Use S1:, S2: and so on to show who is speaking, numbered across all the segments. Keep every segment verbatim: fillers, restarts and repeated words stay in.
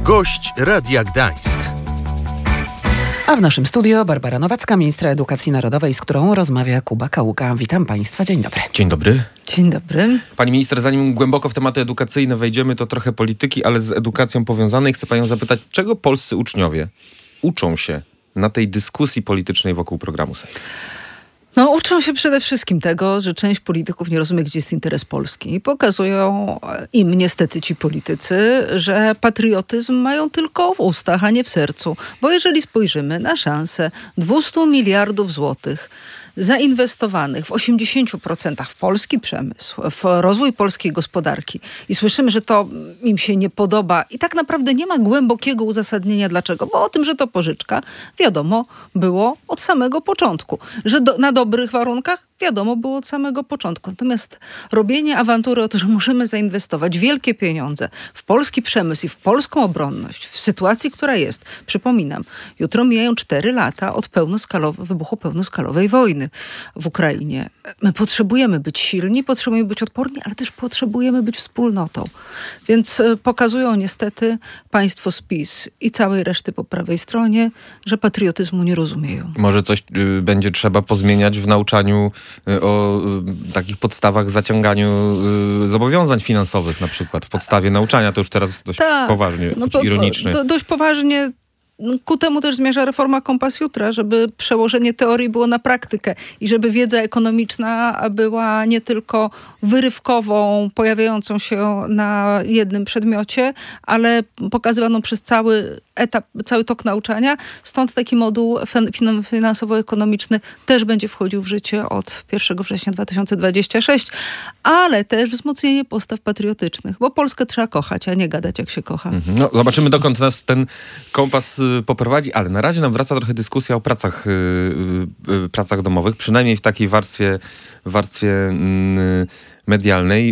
S1: Gość Radia Gdańsk.
S2: A w naszym studio Barbara Nowacka, ministra edukacji narodowej, z którą rozmawia Kuba Kaługa. Witam Państwa, dzień dobry.
S3: Dzień dobry.
S4: Dzień dobry.
S3: Pani minister, zanim głęboko w tematy edukacyjne wejdziemy, to trochę polityki, ale z edukacją powiązanej. Chcę panią zapytać, czego polscy uczniowie uczą się na tej dyskusji politycznej wokół programu Sejm?
S4: No, uczą się przede wszystkim tego, że część polityków nie rozumie, gdzie jest interes Polski. I pokazują im niestety ci politycy, że patriotyzm mają tylko w ustach, a nie w sercu. Bo jeżeli spojrzymy na szansę dwieście miliardów złotych zainwestowanych w osiemdziesiąt procent w polski przemysł, w rozwój polskiej gospodarki i słyszymy, że to im się nie podoba i tak naprawdę nie ma głębokiego uzasadnienia dlaczego, bo o tym, że to pożyczka, wiadomo było od samego początku. Że do, na dobrych warunkach wiadomo było od samego początku. Natomiast robienie awantury o to, że możemy zainwestować wielkie pieniądze w polski przemysł i w polską obronność w sytuacji, która jest, przypominam, jutro mijają cztery lata od pełnoskalowy, wybuchu pełnoskalowej wojny w Ukrainie. My potrzebujemy być silni, potrzebujemy być odporni, ale też potrzebujemy być wspólnotą. Więc pokazują niestety państwo z PiS i całej reszty po prawej stronie, że patriotyzmu nie rozumieją.
S3: Może coś y, będzie trzeba pozmieniać w nauczaniu y, o y, takich podstawach, zaciąganiu y, zobowiązań finansowych na przykład w podstawie nauczania. To już teraz dość
S4: tak,
S3: poważnie,
S4: no,
S3: po, ironicznie.
S4: Do, dość poważnie. Ku temu też zmierza reforma Kompas Jutra, żeby przełożenie teorii było na praktykę i żeby wiedza ekonomiczna była nie tylko wyrywkową, pojawiającą się na jednym przedmiocie, ale pokazywaną przez cały etap, cały tok nauczania. Stąd taki moduł fin- finansowo-ekonomiczny też będzie wchodził w życie od pierwszego września dwa tysiące dwudziestego szóstego, ale też wzmocnienie postaw patriotycznych, bo Polskę trzeba kochać, a nie gadać jak się kocha.
S3: Mhm. No, zobaczymy, dokąd nas ten kompas poprowadzi, ale na razie nam wraca trochę dyskusja o pracach, yy, yy, pracach domowych, przynajmniej w takiej warstwie, warstwie yy, medialnej.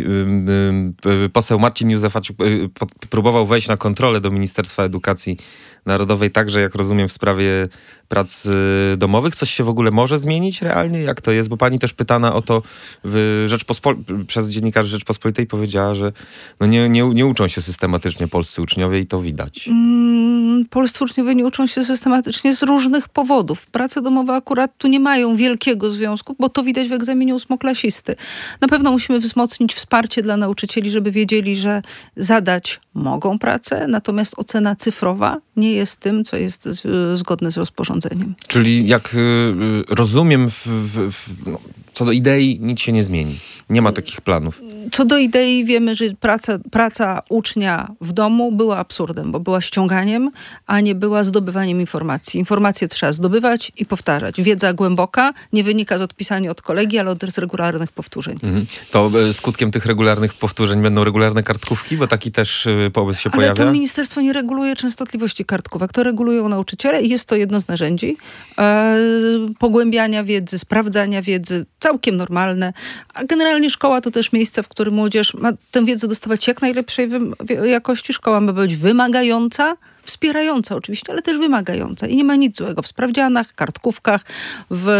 S3: Yy, yy, poseł Marcin Józefaczuk yy, pod, próbował wejść na kontrolę do Ministerstwa Edukacji Narodowej, także jak rozumiem w sprawie prac yy, domowych. Coś się w ogóle może zmienić realnie? Jak to jest? Bo pani też pytana o to w Rzeczpospol- przez dziennikarzy Rzeczpospolitej powiedziała, że no nie, nie, nie uczą się systematycznie polscy uczniowie i to widać.
S4: Mm, polscy uczniowie nie uczą się systematycznie z różnych powodów. Prace domowe akurat tu nie mają wielkiego związku, bo to widać w egzaminie ósmoklasisty. Na pewno musimy wzmocnić wsparcie dla nauczycieli, żeby wiedzieli, że zadać mogą pracę, natomiast ocena cyfrowa nie jest tym, co jest z, zgodne z rozporządzeniem.
S3: Czyli jak y, rozumiem, w, w, w, no, co do idei nic się nie zmieni. Nie ma takich planów.
S4: Co do idei wiemy, że praca, praca ucznia w domu była absurdem, bo była ściąganiem, a nie była zdobywaniem informacji. Informacje trzeba zdobywać i powtarzać. Wiedza głęboka nie wynika z odpisania od kolegi, ale od z regularnych powtórzeń.
S3: Mhm. To y, skutkiem tych regularnych powtórzeń będą regularne kartkówki, bo taki też y, pomysł się
S4: ale
S3: pojawia?
S4: to ministerstwo nie reguluje częstotliwości kartkówek. To regulują nauczyciele i jest to jedno z narzędzi e, pogłębiania wiedzy, sprawdzania wiedzy, całkiem normalne. A generalnie szkoła to też miejsce, w którym młodzież ma tę wiedzę dostawać jak najlepszej jakości. Szkoła ma być wymagająca, wspierająca oczywiście, ale też wymagająca. I nie ma nic złego w sprawdzianach, kartkówkach, w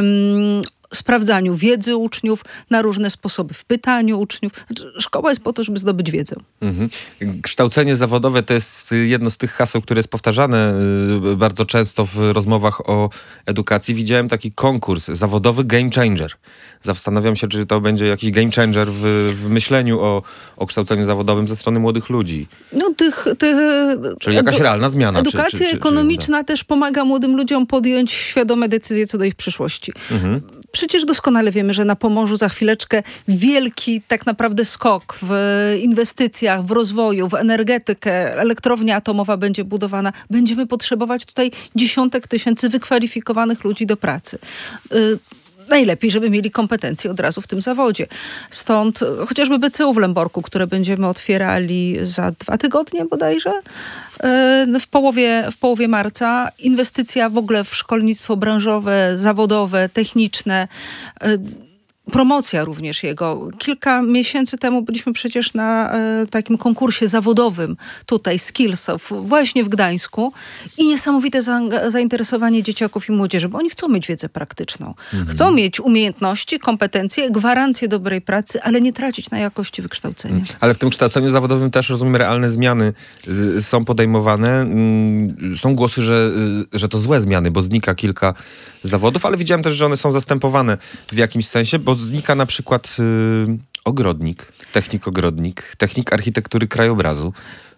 S4: mm, sprawdzaniu wiedzy uczniów na różne sposoby, w pytaniu uczniów. Szkoła jest po to, żeby zdobyć wiedzę.
S3: Mhm. Kształcenie zawodowe to jest jedno z tych haseł, które jest powtarzane y, bardzo często w rozmowach o edukacji. Widziałem taki konkurs zawodowy Game Changer. Zastanawiam się, czy to będzie jakiś game changer w, w myśleniu o, o kształceniu zawodowym ze strony młodych ludzi.
S4: No tych... tych
S3: Czyli jakaś edu- realna zmiana.
S4: Edukacja
S3: czy, czy, czy,
S4: ekonomiczna
S3: czy,
S4: też pomaga młodym ludziom podjąć świadome decyzje co do ich przyszłości. Mhm. Przecież doskonale wiemy, że na Pomorzu za chwileczkę wielki tak naprawdę skok w inwestycjach, w rozwoju, w energetykę, elektrownia atomowa będzie budowana. Będziemy potrzebować tutaj dziesiątek tysięcy wykwalifikowanych ludzi do pracy. Y- Najlepiej, żeby mieli kompetencje od razu w tym zawodzie. Stąd chociażby B C U w Lęborku, które będziemy otwierali za dwa tygodnie bodajże, w połowie, w połowie marca. Inwestycja w ogóle w szkolnictwo branżowe, zawodowe, techniczne. promocja również jego. Kilka miesięcy temu byliśmy przecież na e, takim konkursie zawodowym tutaj, Skillsof, właśnie w Gdańsku i niesamowite zaang- zainteresowanie dzieciaków i młodzieży, bo oni chcą mieć wiedzę praktyczną. Mhm. Chcą mieć umiejętności, kompetencje, gwarancje dobrej pracy, ale nie tracić na jakości wykształcenia. Mhm.
S3: Ale w tym kształceniu zawodowym też, rozumiem, realne zmiany y, są podejmowane. Y, są głosy, że, y, że to złe zmiany, bo znika kilka zawodów, ale widziałem też, że one są zastępowane w jakimś sensie, bo znika na przykład y, ogrodnik, technik ogrodnik, technik architektury krajobrazu.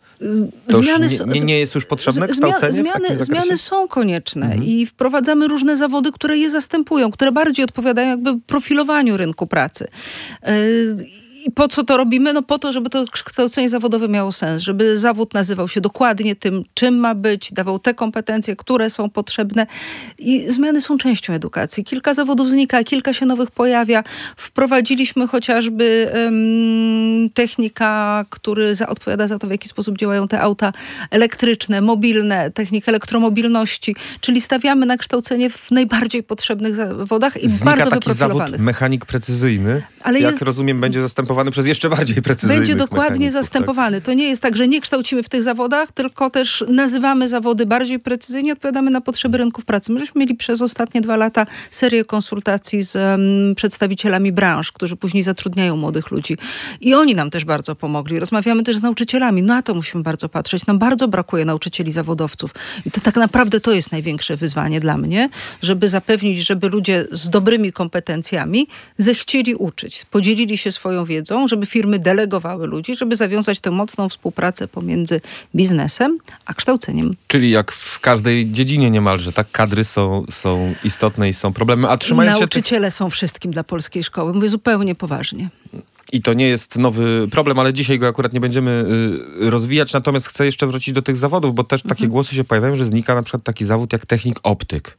S3: To zmiany, już nie, nie, nie jest już potrzebne kształcenie
S4: zmiany,
S3: w takim zakresie?
S4: Zmiany są konieczne
S3: mhm.
S4: i wprowadzamy różne zawody, które je zastępują, które bardziej odpowiadają jakby profilowaniu rynku pracy. Yy, I po co to robimy? No po to, żeby to kształcenie zawodowe miało sens, żeby zawód nazywał się dokładnie tym, czym ma być, dawał te kompetencje, które są potrzebne. I zmiany są częścią edukacji. Kilka zawodów znika, kilka się nowych pojawia. Wprowadziliśmy chociażby um, technika, który za, odpowiada za to, w jaki sposób działają te auta elektryczne, mobilne, technika elektromobilności, czyli stawiamy na kształcenie w najbardziej potrzebnych zawodach i
S3: znika
S4: bardzo
S3: taki
S4: wyprofilowanych.
S3: Zawód mechanik precyzyjny,
S4: ale
S3: jak
S4: jest...
S3: rozumiem, będzie zastępowany przez jeszcze bardziej precyzyjnych
S4: Będzie dokładnie zastępowany.
S3: Tak?
S4: To nie jest tak, że nie kształcimy w tych zawodach, tylko też nazywamy zawody bardziej precyzyjnie, odpowiadamy na potrzeby rynków pracy. My żeśmy mieli przez ostatnie dwa lata serię konsultacji z um, przedstawicielami branż, którzy później zatrudniają młodych ludzi. I oni nam też bardzo pomogli. Rozmawiamy też z nauczycielami. Na to musimy bardzo patrzeć. Nam bardzo brakuje nauczycieli zawodowców. I to tak naprawdę to jest największe wyzwanie dla mnie, żeby zapewnić, żeby ludzie z dobrymi kompetencjami zechcieli uczyć, podzielili się swoją wiedzą, żeby firmy delegowały ludzi, żeby zawiązać tę mocną współpracę pomiędzy biznesem a kształceniem.
S3: Czyli jak w każdej dziedzinie niemalże, tak? Kadry są, są istotne i są problemy, a trzymając
S4: Nauczyciele
S3: się tych...
S4: są wszystkim dla polskiej szkoły. Mówię zupełnie poważnie.
S3: I to nie jest nowy problem, ale dzisiaj go akurat nie będziemy y, rozwijać. Natomiast chcę jeszcze wrócić do tych zawodów, bo też mhm. takie głosy się pojawiają, że znika na przykład taki zawód jak technik optyk.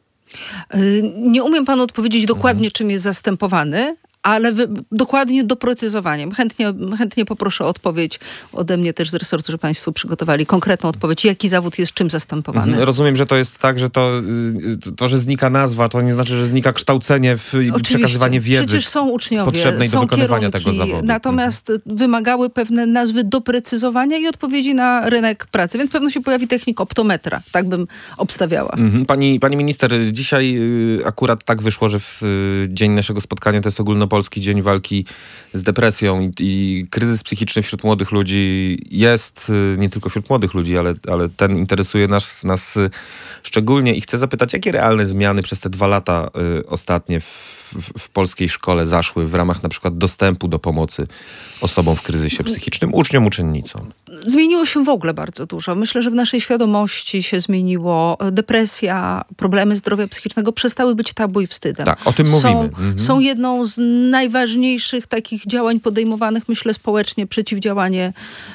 S4: Yy, nie umiem panu odpowiedzieć dokładnie, mhm. czym jest zastępowany, ale wy, dokładnie doprecyzowaniem. Chętnie, chętnie poproszę o odpowiedź ode mnie też z resortu, że państwo przygotowali konkretną odpowiedź, jaki zawód jest czym zastępowany.
S3: Mhm. Rozumiem, że to jest tak, że to, to, że znika nazwa, to nie znaczy, że znika kształcenie w, i przekazywanie wiedzy.
S4: Przecież są uczniowie,
S3: potrzebnej
S4: są
S3: do wykonywania
S4: kierunki,
S3: tego zawodu.
S4: Natomiast mhm. wymagały pewne nazwy doprecyzowania i odpowiedzi na rynek pracy, więc pewno się pojawi technik optometra. Tak bym obstawiała.
S3: Mhm. Pani, pani minister, dzisiaj akurat tak wyszło, że w dzień naszego spotkania to jest ogólnopolski Dzień Walki z Depresją i, i kryzys psychiczny wśród młodych ludzi jest, nie tylko wśród młodych ludzi, ale, ale ten interesuje nas, nas szczególnie i chcę zapytać, jakie realne zmiany przez te dwa lata y, ostatnie w, w, w polskiej szkole zaszły w ramach na przykład dostępu do pomocy osobom w kryzysie psychicznym, uczniom, uczennicom?
S4: Zmieniło się w ogóle bardzo dużo. Myślę, że w naszej świadomości się zmieniło. Depresja, problemy zdrowia psychicznego przestały być tabu i wstydem.
S3: Tak, o tym
S4: są,
S3: mówimy. Mhm.
S4: Są jedną z najważniejszych takich działań podejmowanych, myślę, społecznie, przeciwdziałanie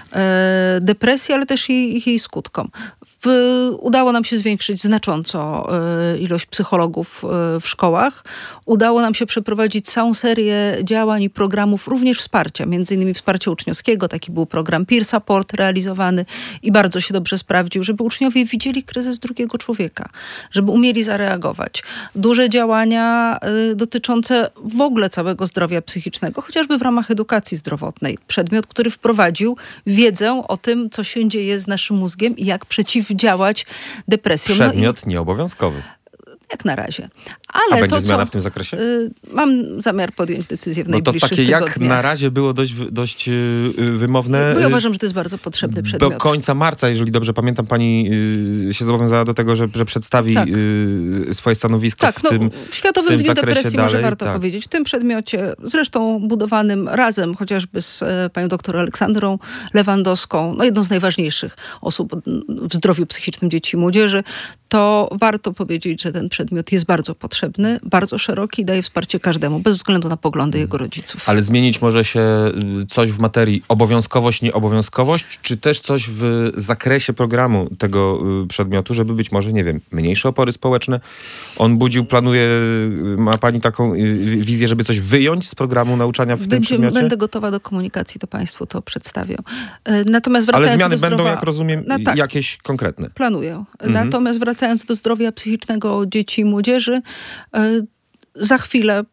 S4: e, depresji, ale też jej, jej skutkom. W, udało nam się zwiększyć znacząco e, ilość psychologów e, w szkołach. Udało nam się przeprowadzić całą serię działań i programów, również wsparcia, między innymi wsparcia uczniowskiego. Taki był program Peer Support realizowany i bardzo się dobrze sprawdził, żeby uczniowie widzieli kryzys drugiego człowieka, żeby umieli zareagować. Duże działania e, dotyczące w ogóle całego zdrowia psychicznego, chociażby w ramach edukacji zdrowotnej. Przedmiot, który wprowadził wiedzę o tym, co się dzieje z naszym mózgiem i jak przeciwdziałać depresjom.
S3: Przedmiot
S4: no i...
S3: nieobowiązkowy.
S4: Jak na razie.
S3: Ale
S4: A
S3: będzie
S4: to,
S3: zmiana
S4: co,
S3: w tym zakresie?
S4: Y, mam zamiar podjąć decyzję w
S3: no
S4: najbliższych
S3: to takie
S4: tygodniach.
S3: jak na razie było dość, dość yy, wymowne.
S4: Bo ja uważam, że to jest bardzo potrzebny przedmiot.
S3: Do końca marca, jeżeli dobrze pamiętam, pani yy, się zobowiązała do tego, że, że przedstawi tak. yy, swoje stanowisko
S4: tak,
S3: w tym
S4: no, w Światowym
S3: w tym
S4: Dniu Depresji
S3: dalej,
S4: może warto
S3: tak.
S4: powiedzieć. W tym przedmiocie, zresztą budowanym razem chociażby z e, panią doktor Aleksandrą Lewandowską, no jedną z najważniejszych osób w zdrowiu psychicznym dzieci i młodzieży, to warto powiedzieć, że ten przedmiot jest bardzo potrzebny, bardzo szeroki i daje wsparcie każdemu, bez względu na poglądy jego rodziców.
S3: Ale zmienić może się coś w materii obowiązkowość, nieobowiązkowość, czy też coś w zakresie programu tego przedmiotu, żeby być może, nie wiem, mniejsze opory społeczne on budził, planuje, ma pani taką wizję, żeby coś wyjąć z programu nauczania w
S4: Będzie,
S3: tym przedmiocie?
S4: Będę gotowa do komunikacji, to państwu to przedstawię. Natomiast wracając
S3: Ale zmiany
S4: do zdrowia,
S3: będą, jak rozumiem,
S4: no tak,
S3: jakieś konkretne?
S4: Planuję.
S3: Mhm.
S4: Natomiast wracając do zdrowia psychicznego dzieci i młodzieży, za chwilę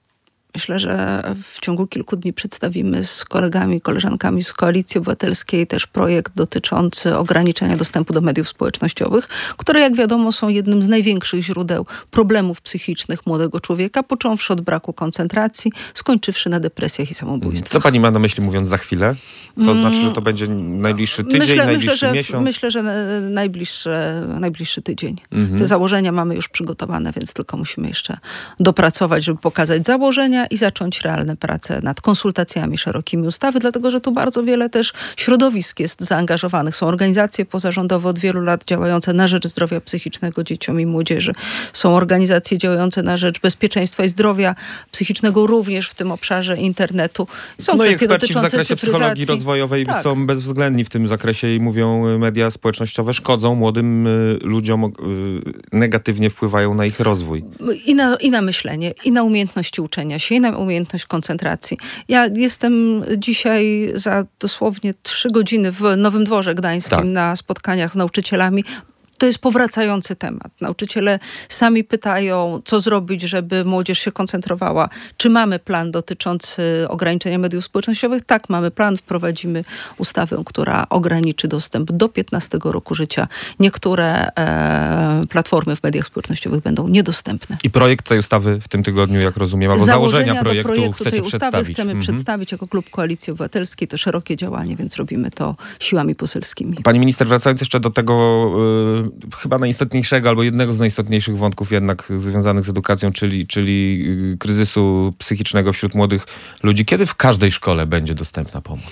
S4: Myślę, że w ciągu kilku dni przedstawimy z kolegami, koleżankami z Koalicji Obywatelskiej też projekt dotyczący ograniczenia dostępu do mediów społecznościowych, które jak wiadomo są jednym z największych źródeł problemów psychicznych młodego człowieka, począwszy od braku koncentracji, skończywszy na depresjach i samobójstwach.
S3: Co pani ma na myśli mówiąc za chwilę? To znaczy, że to będzie najbliższy tydzień,
S4: myślę,
S3: najbliższy
S4: myślę, że,
S3: miesiąc?
S4: Myślę, że najbliższy, najbliższy tydzień.
S3: Mhm.
S4: Te założenia mamy już przygotowane, więc tylko musimy jeszcze dopracować, żeby pokazać założenia i zacząć realne prace nad konsultacjami szerokimi ustawy, dlatego że tu bardzo wiele też środowisk jest zaangażowanych. Są organizacje pozarządowe od wielu lat działające na rzecz zdrowia psychicznego dzieciom i młodzieży. Są organizacje działające na rzecz bezpieczeństwa i zdrowia psychicznego również w tym obszarze internetu. Są
S3: no i
S4: kwestie
S3: eksperci w
S4: dotyczące
S3: zakresie
S4: cyfryzacji.
S3: psychologii rozwojowej
S4: tak.
S3: są bezwzględni w tym zakresie i mówią, media społecznościowe szkodzą młodym y, ludziom, y, negatywnie wpływają na ich rozwój.
S4: I na, I na myślenie, i na umiejętności uczenia się, i na umiejętność koncentracji. Ja jestem dzisiaj za dosłownie trzy godziny w Nowym Dworze Gdańskim
S3: tak.
S4: na spotkaniach z nauczycielami. To jest powracający temat. Nauczyciele sami pytają, co zrobić, żeby młodzież się koncentrowała. Czy mamy plan dotyczący ograniczenia mediów społecznościowych? Tak, mamy plan. Wprowadzimy ustawę, która ograniczy dostęp do piętnastego roku życia. Niektóre e, platformy w mediach społecznościowych będą niedostępne.
S3: I projekt tej ustawy w tym tygodniu, jak rozumiem, albo założenia,
S4: założenia
S3: projektu,
S4: do projektu
S3: chcecie
S4: tej ustawy
S3: przedstawić.
S4: chcemy
S3: Mhm.
S4: przedstawić jako klub Koalicji Obywatelskiej. To szerokie działanie, więc robimy to siłami poselskimi.
S3: Pani minister, wracając jeszcze do tego y, chyba najistotniejszego, albo jednego z najistotniejszych wątków jednak związanych z edukacją, czyli, czyli y, kryzysu psychicznego wśród młodych ludzi. Kiedy w każdej szkole będzie dostępna pomoc?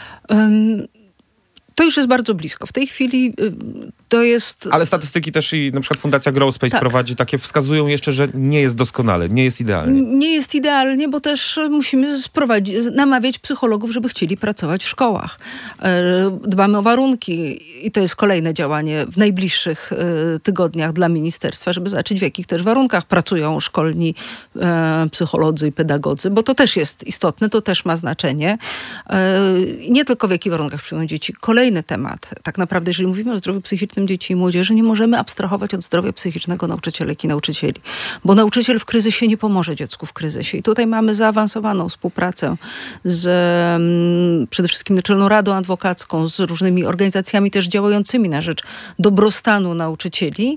S4: Um, To już jest bardzo blisko. W tej chwili y, to jest...
S3: Ale statystyki też i na przykład Fundacja Growspace
S4: Tak.
S3: prowadzi takie, wskazują jeszcze, że nie jest doskonale, nie jest idealnie.
S4: Nie jest idealnie, bo też musimy sprowadzić, namawiać psychologów, żeby chcieli pracować w szkołach. E, Dbamy o warunki i to jest kolejne działanie w najbliższych e, tygodniach dla ministerstwa, żeby zobaczyć, w jakich też warunkach pracują szkolni e, psycholodzy i pedagodzy, bo to też jest istotne, to też ma znaczenie. E, Nie tylko w jakich warunkach przyjmują dzieci. Kolejny temat. Tak naprawdę, jeżeli mówimy o zdrowiu psychicznym dzieci i młodzieży, nie możemy abstrahować od zdrowia psychicznego nauczycielek i nauczycieli, bo nauczyciel w kryzysie nie pomoże dziecku w kryzysie. I tutaj mamy zaawansowaną współpracę z um, przede wszystkim Naczelną Radą Adwokacką, z różnymi organizacjami też działającymi na rzecz dobrostanu nauczycieli.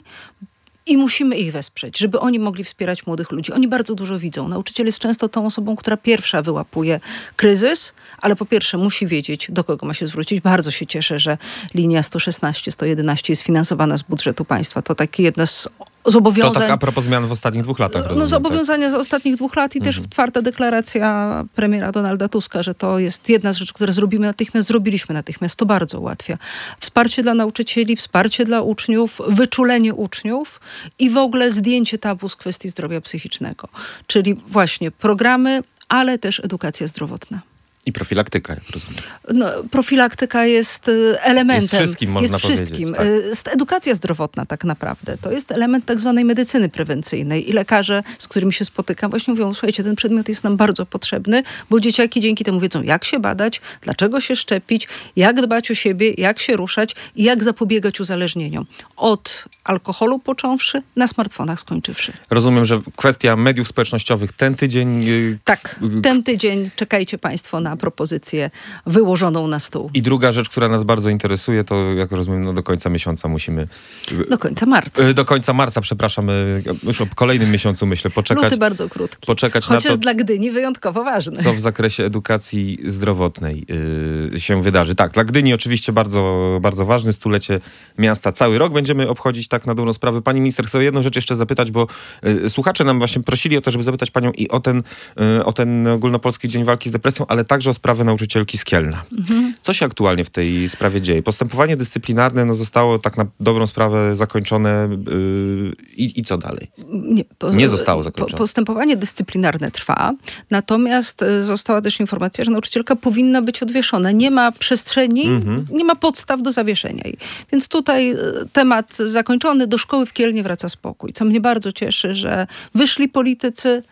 S4: I musimy ich wesprzeć, żeby oni mogli wspierać młodych ludzi. Oni bardzo dużo widzą. Nauczyciel jest często tą osobą, która pierwsza wyłapuje kryzys, ale po pierwsze musi wiedzieć, do kogo ma się zwrócić. Bardzo się cieszę, że linia sto szesnaście sto jedenaście jest finansowana z budżetu państwa. To takie jedna z zobowiązań...
S3: To tak a propos zmian w ostatnich dwóch latach, rozumiem,
S4: No zobowiązania tak? z ostatnich dwóch lat i
S3: Mhm.
S4: też twarda deklaracja premiera Donalda Tuska, że to jest jedna z rzeczy, które zrobimy natychmiast, zrobiliśmy natychmiast. To bardzo ułatwia. Wsparcie dla nauczycieli, wsparcie dla uczniów, wyczulenie uczniów i w ogóle zdjęcie tabu z kwestii zdrowia psychicznego. Czyli właśnie programy, ale też edukacja zdrowotna.
S3: I profilaktyka, jak rozumiem.
S4: No, profilaktyka jest elementem.
S3: Jest wszystkim, można
S4: jest
S3: powiedzieć.
S4: wszystkim.
S3: Tak.
S4: Jest edukacja zdrowotna tak naprawdę. To jest element tak zwanej medycyny prewencyjnej. I lekarze, z którymi się spotykam, właśnie mówią, słuchajcie, ten przedmiot jest nam bardzo potrzebny, bo dzieciaki dzięki temu wiedzą, jak się badać, dlaczego się szczepić, jak dbać o siebie, jak się ruszać i jak zapobiegać uzależnieniom. Od alkoholu począwszy, na smartfonach skończywszy.
S3: Rozumiem, że kwestia mediów społecznościowych ten tydzień... Yy,
S4: Tak, ten tydzień czekajcie państwo na propozycję wyłożoną na stół.
S3: I druga rzecz, która nas bardzo interesuje, to jak rozumiem, no do końca miesiąca musimy...
S4: Do końca marca.
S3: Yy, do końca marca, przepraszam, yy, już o kolejnym miesiącu myślę, poczekać...
S4: Luty bardzo krótki.
S3: Poczekać
S4: Chociaż
S3: na to,
S4: dla Gdyni wyjątkowo ważny.
S3: co w zakresie edukacji zdrowotnej yy, się wydarzy. Tak, dla Gdyni oczywiście bardzo, bardzo ważny, stulecie miasta. Cały rok będziemy obchodzić tak na dobrą sprawę. Pani minister, chcę o jedną rzecz jeszcze zapytać, bo yy, słuchacze nam właśnie prosili o to, żeby zapytać panią i o ten, yy, o ten ogólnopolski Dzień Walki z Depresją, ale także o sprawę nauczycielki z Kielna. Mhm. Co się aktualnie w tej sprawie dzieje? Postępowanie dyscyplinarne no, zostało tak na dobrą sprawę zakończone yy, i, i co dalej?
S4: Nie, po,
S3: Nie zostało zakończone.
S4: Po, postępowanie dyscyplinarne trwa, natomiast y, została też informacja, że nauczycielka powinna być odwieszona. Nie ma przestrzeni, mhm. nie ma podstaw do zawieszenia jej. Więc tutaj y, temat zakończony, do szkoły w Kielnie wraca spokój. Co mnie bardzo cieszy, że wyszli politycy,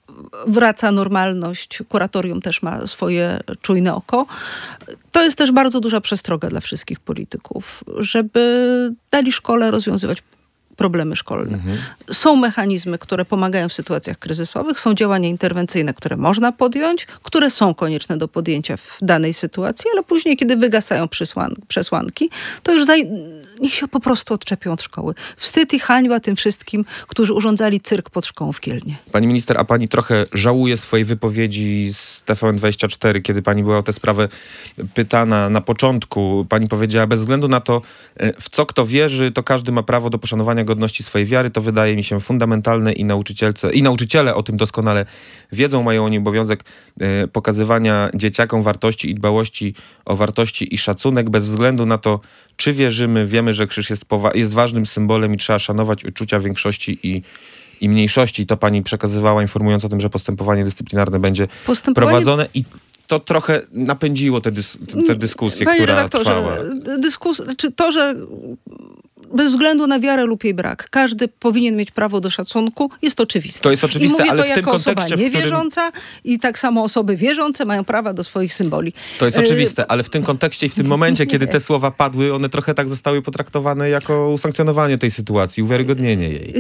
S4: wraca normalność, kuratorium też ma swoje czujne oko. To jest też bardzo duża przestroga dla wszystkich polityków, żeby dali szkole rozwiązywać problemy szkolne. Mhm. Są mechanizmy, które pomagają w sytuacjach kryzysowych, są działania interwencyjne, które można podjąć, które są konieczne do podjęcia w danej sytuacji, ale później, kiedy wygasają przesłan- przesłanki, to już zaj- niech się po prostu odczepią od szkoły. Wstyd i hańba tym wszystkim, którzy urządzali cyrk pod szkołą w Kielnie.
S3: Pani minister, a pani trochę żałuje swojej wypowiedzi z T V N dwadzieścia cztery, kiedy pani była o tę sprawę pytana na początku. Pani powiedziała, bez względu na to, w co kto wierzy, to każdy ma prawo do poszanowania godności swojej wiary. To wydaje mi się fundamentalne i nauczycielce, i nauczyciele o tym doskonale wiedzą, mają oni obowiązek e, pokazywania dzieciakom wartości i dbałości o wartości i szacunek, bez względu na to, czy wierzymy. Wiemy, że krzyż jest, powa- jest ważnym symbolem i trzeba szanować uczucia większości i i mniejszości. To pani przekazywała, informując o tym, że postępowanie dyscyplinarne będzie postępowanie... prowadzone i to trochę napędziło tę dys- te dyskusję,
S4: Panie
S3: która
S4: redaktorze,
S3: trwała.
S4: Dyskus- czy to, że bez względu na wiarę lub jej brak, każdy powinien mieć prawo do szacunku, jest oczywiste.
S3: To jest oczywiste,
S4: I mówię
S3: ale
S4: to
S3: w tym
S4: jako osoba
S3: kontekście, w
S4: niewierząca
S3: którym...
S4: i tak samo osoby wierzące mają prawa do swoich symboli.
S3: To jest oczywiste, ale w tym kontekście i w tym momencie, kiedy te słowa padły, one trochę tak zostały potraktowane jako usankcjonowanie tej sytuacji, uwiarygodnienie jej.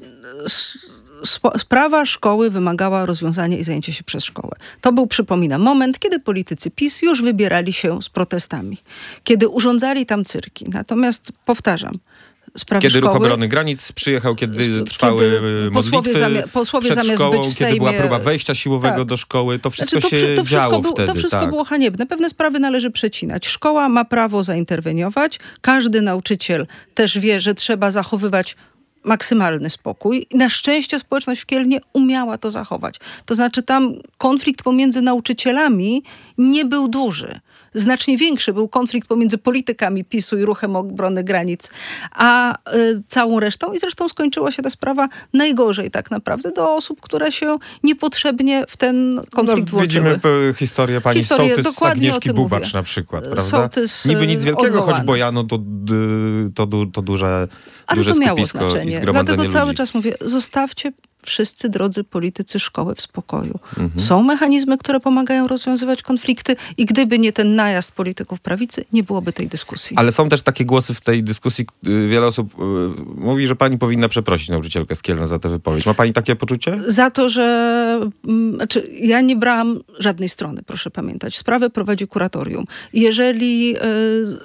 S4: Sprawa szkoły wymagała rozwiązania i zajęcia się przez szkołę. To był, przypominam, moment, kiedy politycy PiS już wybierali się z protestami. Kiedy urządzali tam cyrki. Natomiast, powtarzam, sprawy
S3: Kiedy
S4: szkoły,
S3: Ruch Obrony Granic przyjechał, kiedy trwały
S4: kiedy
S3: modlitwy
S4: posłowie, zamia- posłowie
S3: przed
S4: zamiast
S3: szkołą,
S4: być w
S3: kiedy była
S4: Sejmie,
S3: próba wejścia siłowego
S4: tak.
S3: do szkoły, to wszystko
S4: znaczy, to,
S3: się
S4: to wszystko
S3: działo
S4: był,
S3: wtedy.
S4: To wszystko
S3: tak.
S4: było haniebne. Pewne sprawy należy przecinać. Szkoła ma prawo zainterweniować. Każdy nauczyciel też wie, że trzeba zachowywać maksymalny spokój. I na szczęście społeczność w Kielnie umiała to zachować. To znaczy tam konflikt pomiędzy nauczycielami nie był duży. Znacznie większy był konflikt pomiędzy politykami PiSu i Ruchem Obrony Granic, a y, całą resztą. I zresztą skończyła się ta sprawa najgorzej tak naprawdę do osób, które się niepotrzebnie w ten konflikt
S3: no,
S4: włączyły.
S3: Widzimy p- historię pani
S4: Historię,
S3: Sołtys z Agnieszki Bubacz mówię. Na przykład, prawda?
S4: Sołtys,
S3: Niby nic wielkiego,
S4: odwołany.
S3: choć Bojano to, to, to, to duże,
S4: Ale
S3: duże
S4: to miało
S3: skupisko
S4: znaczenie.
S3: i zgromadzenie
S4: Dlatego
S3: ludzi.
S4: cały czas mówię, zostawcie wszyscy, drodzy politycy, szkołę w spokoju.
S3: Mhm.
S4: Są mechanizmy, które pomagają rozwiązywać konflikty i gdyby nie ten najazd polityków prawicy, nie byłoby tej dyskusji.
S3: Ale są też takie głosy w tej dyskusji, wiele osób y, mówi, że pani powinna przeprosić nauczycielkę z Kielna za tę wypowiedź. Ma pani takie poczucie?
S4: Za to, że mm, znaczy, ja nie brałam żadnej strony, proszę pamiętać. Sprawę prowadzi kuratorium. Jeżeli y,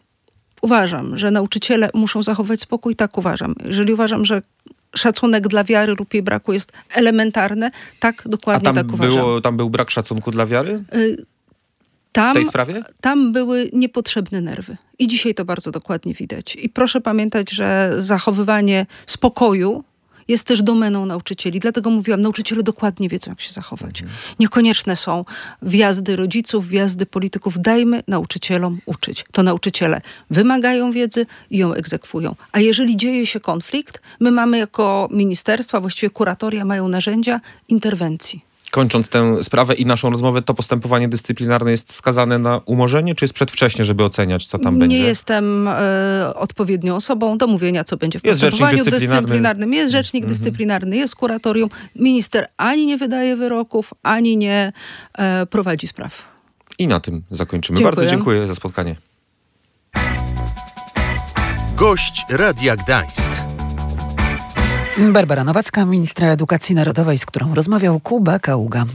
S4: uważam, że nauczyciele muszą zachować spokój, tak uważam. Jeżeli uważam, że szacunek dla wiary lub jej braku jest elementarny, tak, dokładnie
S3: A tam,
S4: tak
S3: było,
S4: uważam.
S3: tam był brak szacunku dla wiary?
S4: Y, tam,
S3: w tej sprawie?
S4: Tam były niepotrzebne nerwy. I dzisiaj to bardzo dokładnie widać. I proszę pamiętać, że zachowywanie spokoju jest też domeną nauczycieli. Dlatego mówiłam, nauczyciele dokładnie wiedzą, jak się zachować. Mhm. Niekonieczne są wjazdy rodziców, wjazdy polityków. Dajmy nauczycielom uczyć. To nauczyciele wymagają wiedzy i ją egzekwują. A jeżeli dzieje się konflikt, my mamy jako ministerstwa, właściwie kuratoria mają narzędzia interwencji.
S3: Kończąc tę sprawę i naszą rozmowę, to postępowanie dyscyplinarne jest skazane na umorzenie, czy jest przedwcześnie, żeby oceniać, co tam
S4: nie
S3: będzie?
S4: Nie jestem e, odpowiednią osobą do mówienia, co będzie w
S3: jest
S4: postępowaniu
S3: dyscyplinarny.
S4: dyscyplinarnym. Jest rzecznik mhm. dyscyplinarny, jest kuratorium. Minister ani nie wydaje wyroków, ani nie e, prowadzi spraw.
S3: I na tym zakończymy.
S4: Dziękuję.
S3: Bardzo dziękuję za spotkanie.
S1: Gość Radia Gdańsk.
S2: Barbara Nowacka, ministra edukacji narodowej, z którą rozmawiał Kuba Kaługa.